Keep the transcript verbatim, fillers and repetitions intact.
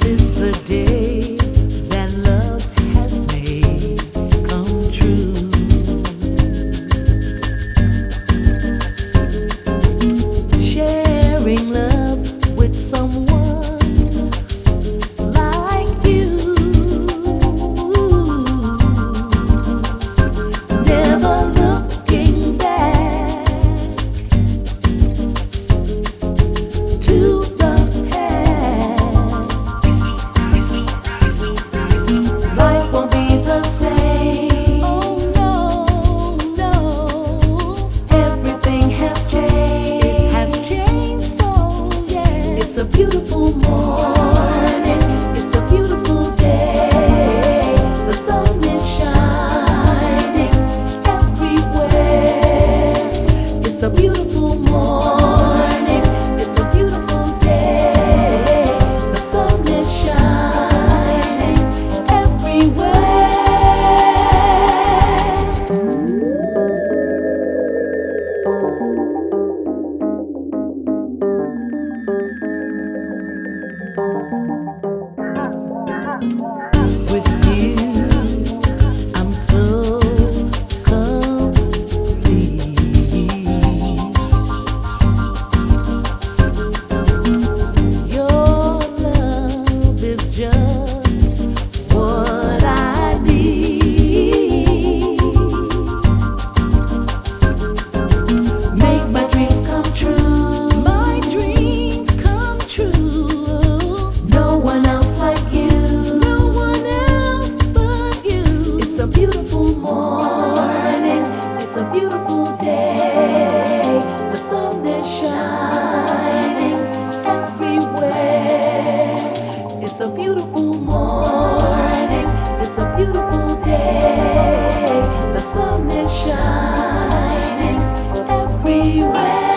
This is the day that love has made come true. Sharing love with someone like you. Never looking back to the past. Life won't be the same. Oh no, no. Everything has changed. It has changed, so yeah. It's a beautiful morning. It's a beautiful day. The sun is shining everywhere. It's a beautiful morning. It's a beautiful day. The sun is shining everywhere. With you, I'm so complete. Your love is just what I need. Make my dreams come true. My dreams come true. No one else like you. No one else but you. It's a beautiful morning. It's a beautiful day. The sun is shining everywhere. It's a beautiful morning. It's a beautiful day. The sun is shining everywhere.